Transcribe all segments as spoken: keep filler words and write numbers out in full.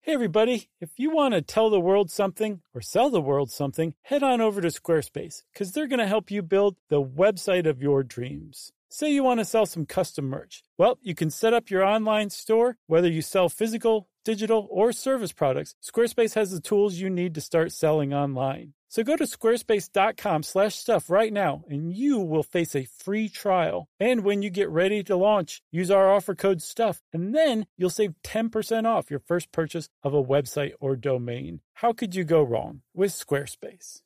Hey everybody, if you want to tell the world something or sell the world something, head on over to Squarespace because they're going to help you build the website of your dreams. Say you want to sell some custom merch. Well, you can set up your online store, whether you sell physical, digital, or service products. Squarespace has the tools you need to start selling online. So go to squarespace.com slash stuff right now, and you will face a free trial. And when you get ready to launch, use our offer code STUFF, and then you'll save ten percent off your first purchase of a website or domain. How could you go wrong with Squarespace?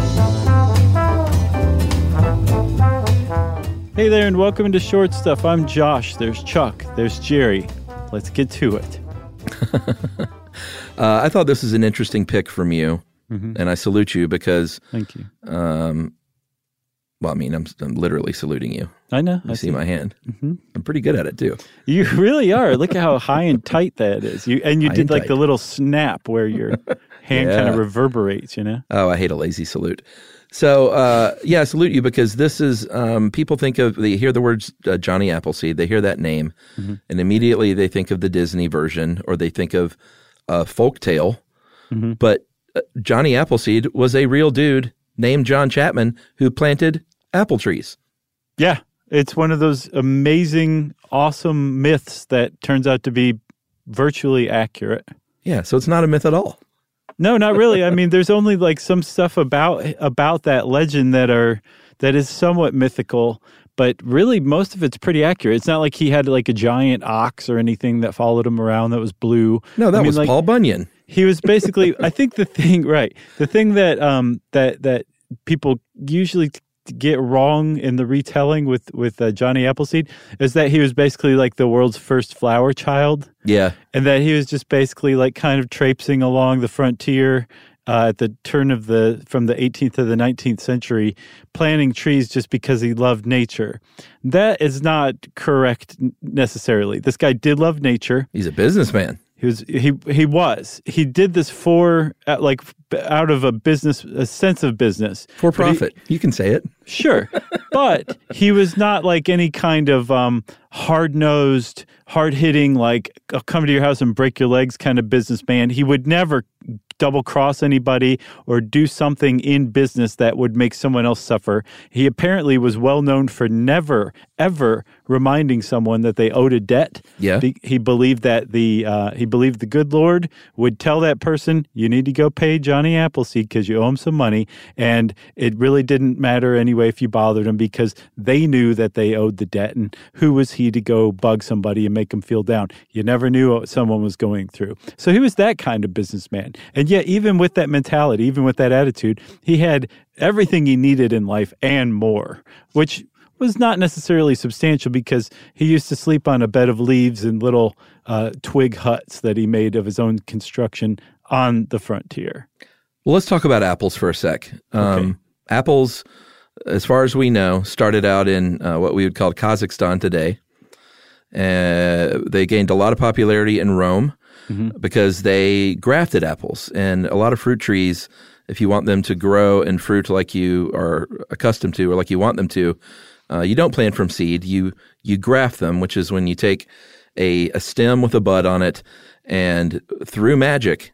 Hey there, and welcome to Short Stuff. I'm Josh. There's Chuck. There's Jerry. Let's get to it. uh, I thought this was an interesting pick from you. Mm-hmm. And I salute you because, thank you. Um, well, I mean, I'm, I'm literally saluting you. I know. You I see, see my hand. Mm-hmm. I'm pretty good at it too. You really are. Look at how high and tight that is. You and you high did like tight. the little snap where your hand yeah. kind of reverberates. You know. Oh, I hate a lazy salute. So, uh, yeah, I salute you because this is um, people think of they hear the words uh, Johnny Appleseed, they hear that name, mm-hmm. and immediately they think of the Disney version or they think of a folk tale, mm-hmm. but. Johnny Appleseed was a real dude named John Chapman who planted apple trees. Yeah, it's one of those amazing, awesome myths that turns out to be virtually accurate. Yeah, so it's not a myth at all. No, not really. I mean, there's only like some stuff about about that legend that are that is somewhat mythical, but really most of it's pretty accurate. It's not like he had like a giant ox or anything that followed him around that was blue. No, that I mean, was like, Paul Bunyan. He was basically, I think the thing, right, the thing that um, that that people usually t- get wrong in the retelling with, with uh, Johnny Appleseed is that he was basically like the world's first flower child. Yeah. And that he was just basically like kind of traipsing along the frontier uh, at the turn of the, from the eighteenth to the nineteenth century, planting trees just because he loved nature. That is not correct necessarily. This guy did love nature. He's a businessman. He was he he was he did this for uh, like out of a business a sense of business for profit. He, you can say it, sure, but he was not like any kind of um, hard nosed, hard hitting like I'll come to your house and break your legs kind of businessman. He would never double cross anybody or do something in business that would make someone else suffer. He apparently was well known for never ever reminding someone that they owed a debt. Yeah, Be- he believed that the uh, he believed the good Lord would tell that person, "You need to go pay Johnny Appleseed because you owe him some money," and it really didn't matter anyway if you bothered him because they knew that they owed the debt. And who was he to go bug somebody and make them feel down? You never knew what someone was going through. So he was that kind of businessman. And yet, even with that mentality, even with that attitude, he had everything he needed in life and more, which was not necessarily substantial because he used to sleep on a bed of leaves in little uh, twig huts that he made of his own construction on the frontier. Well, let's talk about apples for a sec. Um, okay. Apples, as far as we know, started out in uh, what we would call Kazakhstan today. Uh, they gained a lot of popularity in Rome mm-hmm. because they grafted apples. And a lot of fruit trees, if you want them to grow and fruit like you are accustomed to or like you want them to, uh, you don't plant from seed. You you graft them, which is when you take a, a stem with a bud on it and through magic,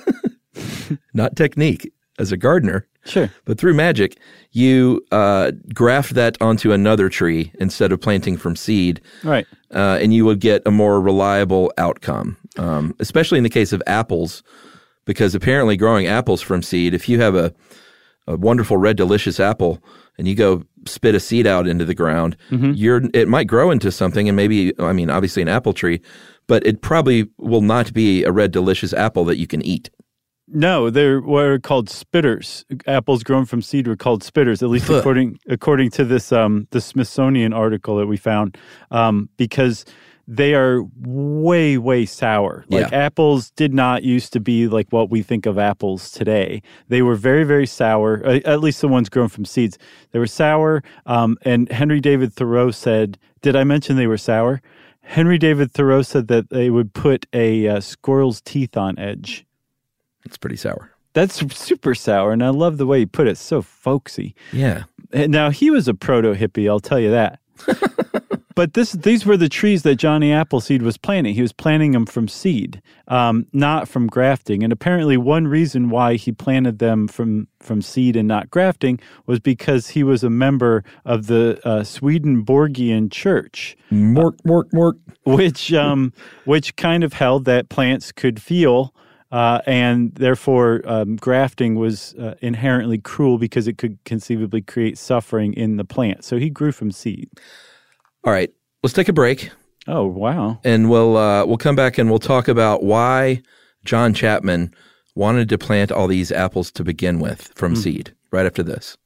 not technique as a gardener, sure, but through magic, you uh, graft that onto another tree instead of planting from seed. Right. Uh, and you would get a more reliable outcome, um, especially in the case of apples, because apparently growing apples from seed, if you have a, a wonderful red delicious apple and you go spit a seed out into the ground, mm-hmm. you're it might grow into something and maybe, I mean, obviously an apple tree, but it probably will not be a red delicious apple that you can eat. No, they're what are called spitters. Apples grown from seed were called spitters, at least according according to this um, the Smithsonian article that we found, um, because they are way, way sour. Like yeah. apples did not used to be like what we think of apples today. They were very, very sour, at least the ones grown from seeds. They were sour, um, and Henry David Thoreau said, did I mention they were sour? Henry David Thoreau said that they would put a uh, squirrel's teeth on edge. It's pretty sour. That's super sour, and I love the way he put it. So folksy. Yeah. And now, he was a proto-hippie, I'll tell you that. but this these were the trees that Johnny Appleseed was planting. He was planting them from seed, um, not from grafting. And apparently one reason why he planted them from, from seed and not grafting was because he was a member of the uh, Swedenborgian Church. Mork, mork, mork. Which, um, which kind of held that plants could feel, uh, and therefore um, grafting was uh, inherently cruel because it could conceivably create suffering in the plant. So he grew from seed. All right, let's take a break. Oh, wow. And we'll uh, we'll come back and we'll talk about why John Chapman wanted to plant all these apples to begin with from mm. seed right after this.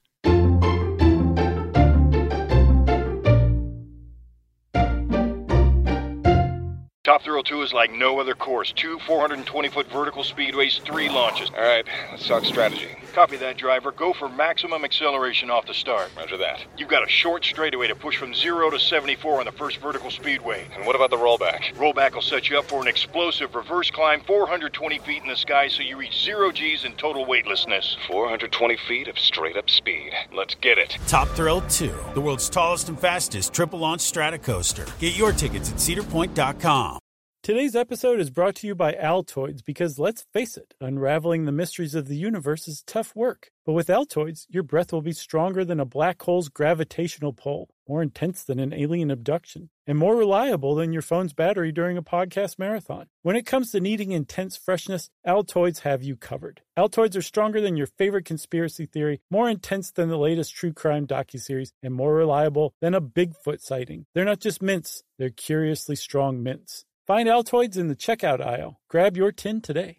Top Thrill two is like no other course. Two four hundred twenty-foot vertical speedways, three launches. All right, let's talk strategy. Copy that, driver. Go for maximum acceleration off the start. Roger that. You've got a short straightaway to push from zero to seventy-four on the first vertical speedway. And what about the rollback? Rollback will set you up for an explosive reverse climb four hundred twenty feet in the sky so you reach zero G's in total weightlessness. four hundred twenty feet of straight-up speed. Let's get it. Top Thrill two, the world's tallest and fastest triple-launch stratocoaster. Get your tickets at cedar point dot com. Today's episode is brought to you by Altoids because, let's face it, unraveling the mysteries of the universe is tough work. But with Altoids, your breath will be stronger than a black hole's gravitational pull, more intense than an alien abduction, and more reliable than your phone's battery during a podcast marathon. When it comes to needing intense freshness, Altoids have you covered. Altoids are stronger than your favorite conspiracy theory, more intense than the latest true crime docuseries, and more reliable than a Bigfoot sighting. They're not just mints, they're curiously strong mints. Find Altoids in the checkout aisle. Grab your tin today.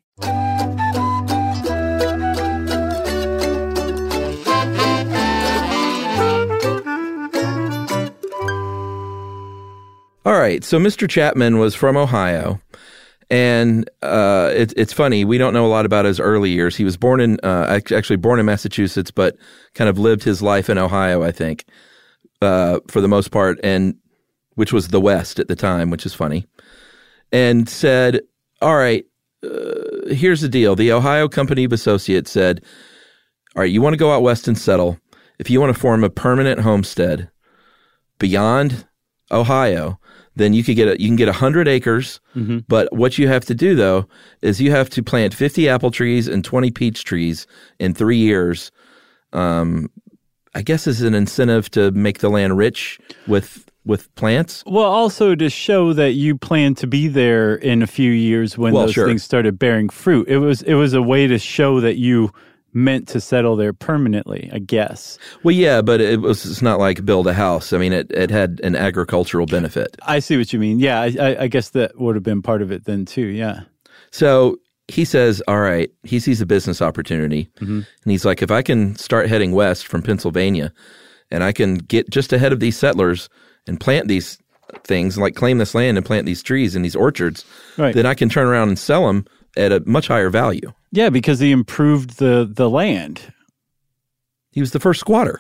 All right, so Mister Chapman was from Ohio, and uh, it, it's funny, we don't know a lot about his early years. He was born in, uh, actually born in Massachusetts, but kind of lived his life in Ohio, I think, uh, for the most part, and which was the West at the time, which is funny. And said, all right, uh, here's the deal. The Ohio Company of Associates said, all right, you want to go out west and settle. If you want to form a permanent homestead beyond Ohio, then you could get a, you can get one hundred acres. Mm-hmm. But what you have to do, though, is you have to plant fifty apple trees and twenty peach trees in three years, um, I guess as an incentive to make the land rich with with plants. Well, also to show that you plan to be there in a few years when well, those sure. things started bearing fruit. It was it was a way to show that you meant to settle there permanently, I guess. Well, yeah, but it was it's not like build a house. I mean, it, it had an agricultural benefit. I see what you mean. Yeah, I, I, I guess that would have been part of it then too, yeah. So he says, all right, he sees a business opportunity. Mm-hmm. And he's like, if I can start heading west from Pennsylvania and I can get just ahead of these settlers and plant these things, like claim this land and plant these trees and these orchards, right. then I can turn around and sell them at a much higher value. Yeah, because he improved the, the land. He was the first squatter.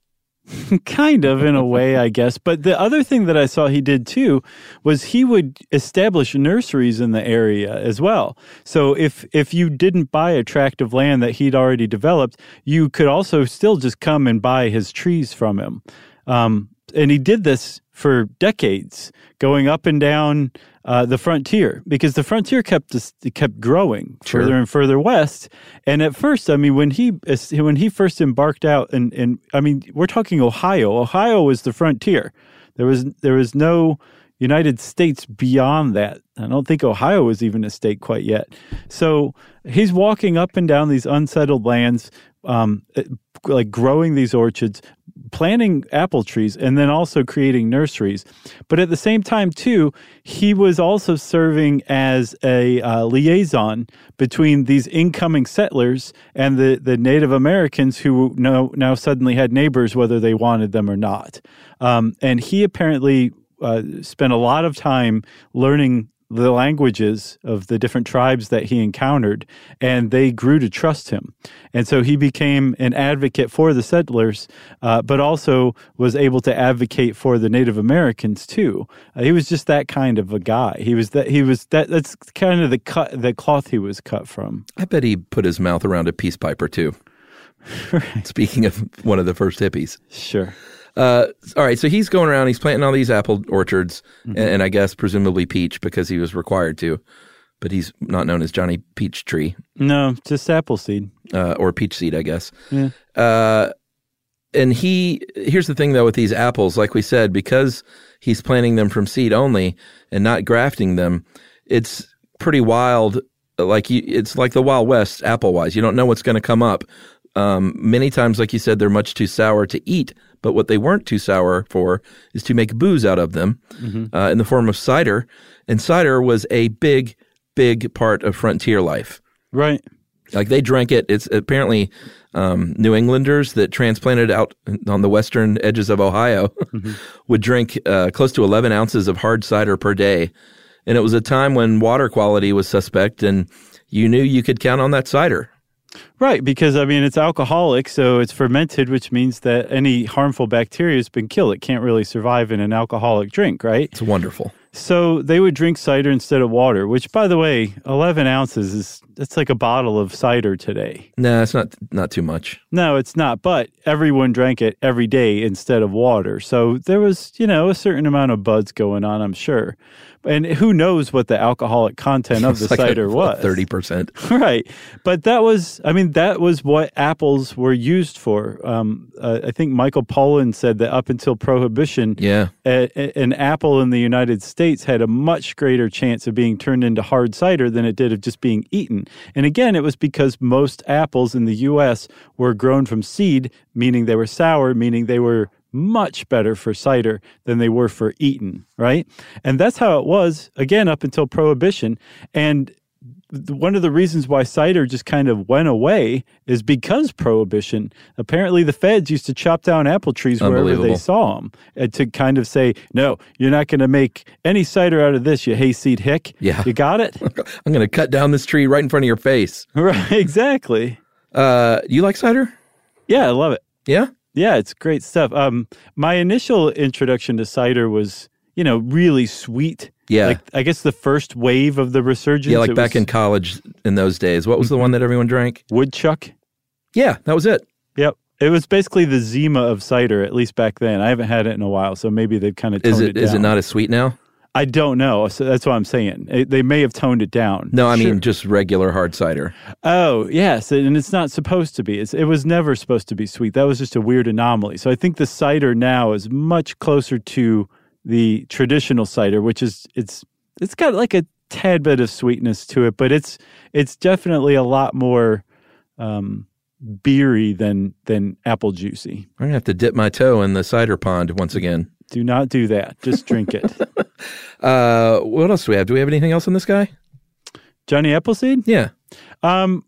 Kind of, in a way, I guess. But the other thing that I saw he did, too, was he would establish nurseries in the area as well. So if if you didn't buy a tract of land that he'd already developed, you could also still just come and buy his trees from him. Um, and he did this for decades, going up and down uh, the frontier, because the frontier kept kept growing sure. further and further west. And at first, I mean, when he when he first embarked out, and, and I mean, we're talking Ohio. Ohio was the frontier. There was there was no United States beyond that. I don't think Ohio was even a state quite yet. So he's walking up and down these unsettled lands, um, like growing these orchards, planting apple trees, and then also creating nurseries. But at the same time, too, he was also serving as a uh, liaison between these incoming settlers and the, the Native Americans who now, now suddenly had neighbors, whether they wanted them or not. Um, and he apparently uh, spent a lot of time learning the languages of the different tribes that he encountered, and they grew to trust him. And so he became an advocate for the settlers, uh, but also was able to advocate for the Native Americans too. Uh, he was just that kind of a guy. He was that. He was that. That's kind of the cut, the cloth he was cut from. I bet he put his mouth around a peace pipe or two. Right. Speaking of one of the first hippies, sure. Uh, all right, so he's going around, he's planting all these apple orchards, mm-hmm. and, and I guess presumably peach because he was required to, but he's not known as Johnny Peach Tree. No, just Appleseed. Uh, or peach seed, I guess. Yeah. Uh, and he, here's the thing though with these apples, like we said, because he's planting them from seed only and not grafting them, it's pretty wild. Like you, it's like the Wild West apple-wise. You don't know what's going to come up. Um, many times, like you said, they're much too sour to eat. But what they weren't too sour for is to make booze out of them mm-hmm. uh, in the form of cider. And cider was a big, big part of frontier life. Right. Like they drank it. It's apparently um, New Englanders that transplanted out on the western edges of Ohio mm-hmm. would drink uh, close to eleven ounces of hard cider per day. And it was a time when water quality was suspect, and you knew you could count on that cider. Right, because, I mean, it's alcoholic, so it's fermented, which means that any harmful bacteria has been killed. It can't really survive in an alcoholic drink, right? It's wonderful. So they would drink cider instead of water, which, by the way, eleven ounces is that's like a bottle of cider today. No, it's not not too much. No, it's not, but everyone drank it every day instead of water. So there was, you know, a certain amount of buzz going on, I'm sure. And who knows what the alcoholic content of the like cider a, was. thirty percent. Right. But that was, I mean, that was what apples were used for. Um, uh, I think Michael Pollan said that up until Prohibition, yeah. a, a, an apple in the United States had a much greater chance of being turned into hard cider than it did of just being eaten. And again, it was because most apples in the U S were grown from seed, meaning they were sour, meaning they were much better for cider than they were for eaten, right? And that's how it was, again, up until Prohibition. And th- one of the reasons why cider just kind of went away is because Prohibition. Apparently, the feds used to chop down apple trees wherever they saw them and to kind of say, no, you're not going to make any cider out of this, you hayseed hick. Yeah. You got it? I'm going to cut down this tree right in front of your face. Right, exactly. Uh, you like cider? Yeah, I love it. Yeah? Yeah, it's great stuff. Um, my initial introduction to cider was, you know, really sweet. Yeah. Like, I guess the first wave of the resurgence. Yeah, like it back was in college in those days. What was the one that everyone drank? Woodchuck. Yeah, that was it. Yep. It was basically the Zima of cider, at least back then. I haven't had it in a while, so maybe they've kind of toned is it, it down. Is it not as sweet now? I don't know. So that's what I'm saying. It, they may have toned it down. No, I Sure. mean just regular hard cider. Oh, yes. And it's not supposed to be. It's, it was never supposed to be sweet. That was just a weird anomaly. So I think the cider now is much closer to the traditional cider, which is, it's it's got like a tad bit of sweetness to it, but it's it's definitely a lot more um, beery than, than apple juicy. I'm going to have to dip my toe in the cider pond once again. Do not do that. Just drink it. uh, what else do we have? Do we have anything else on this guy? Johnny Appleseed? Yeah. Um,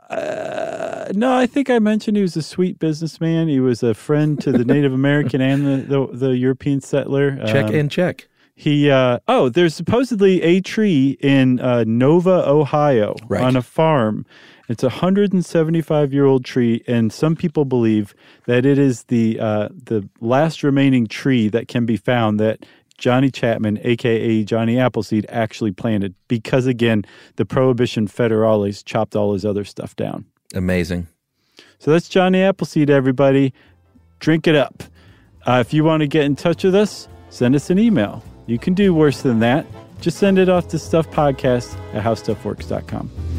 uh, no, I think I mentioned he was a sweet businessman. He was a friend to the Native American and the, the, the European settler. Check um, and check. He, uh, oh, there's supposedly a tree in uh, Nova, Ohio, right. on a farm. It's a one hundred seventy-five year old tree, and some people believe that it is the uh, the last remaining tree that can be found that Johnny Chapman, a k a. Johnny Appleseed, actually planted because, again, the Prohibition federales chopped all his other stuff down. Amazing. So that's Johnny Appleseed, everybody. Drink it up. Uh, if you want to get in touch with us, send us an email. You can do worse than that. Just send it off to stuffpodcast at howstuffworks dot com.